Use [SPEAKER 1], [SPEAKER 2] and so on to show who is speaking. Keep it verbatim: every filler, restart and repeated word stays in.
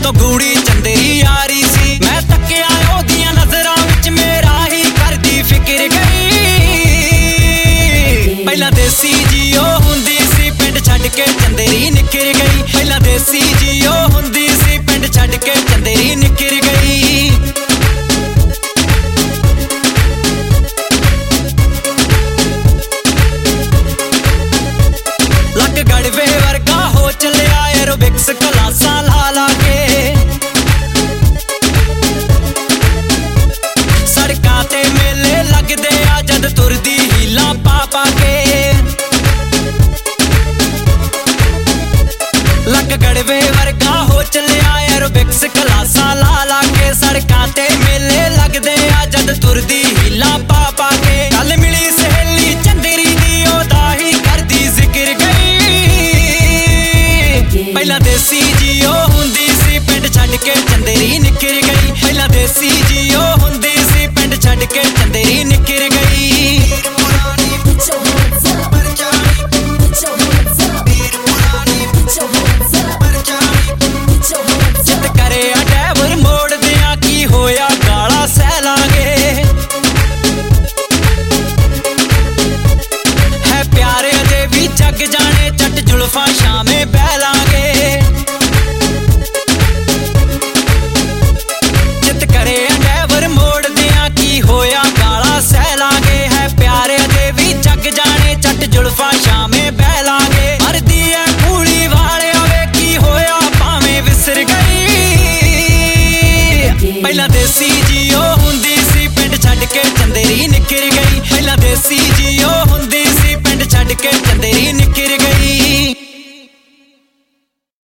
[SPEAKER 1] तो गूड़ी चंदेरी यारी सी। मैं तक्किया ओदियां नजरां विच मेरा ही करदी फिक्र गई। पहला देसी जी ओ हुंदी सी पिंड छड्ड के चंदेरी निखर गई। पहला देसी जी ओ हुंदी सी पिंड छड्ड के चंदेरी निखर गई। लक गड़वे वर्गा हो चलिया एरोबिक्स क्लासां ला ला के। सड़कां ते मेले लगदे आ जद तुरदी हीला पा पा के। लक गड़वे वर्गा हो चलिया एरोबिक्स क्लासां ला ला के। सड़कां ते मेले लगदे आ जद तुरदी हीला पा पा के। कल मिली सहेली चंदेरी दी ओदा ही करदी जिक्र गई। पहला देसी जी ओ हुंदी सी पिंड छड्ड के चंदेरी निखर गई। पहला देसी जी ओ हुंदी सी पिंड छड्ड के चंदेरी निखर गई। जित करे ड्राइवर मोड़ दिया की होया गाला सह लांगे। है प्यारे अजे भी जग जाने चट जुल्फा शामे बह लांगे। जित करे ड्राइवर मोड़ दिया की होया गाला सह लांगे। है प्यारे अजे भी जग जाने चट जुल्फा शामे बह लांगे। मरदी है कूली वाले आवे की होया भावें विसर गई। पहला देसी जी ओ हुंदी सी पिंड छड्ड के चंदेरी निखर गई। पहला देसी जी ओ